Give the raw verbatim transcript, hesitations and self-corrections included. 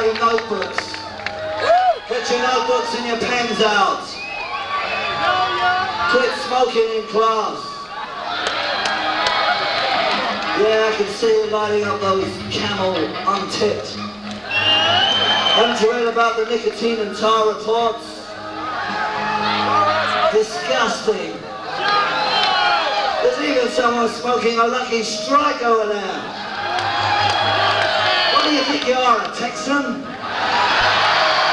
about your notebooks. Get your notebooks and your pens out. Quit smoking in class. Yeah, I can see you lighting up those Camel untipped. Haven't you read about the nicotine and tar reports? Disgusting. There's even someone smoking a Lucky Strike over there. What do you think you are, a Texan?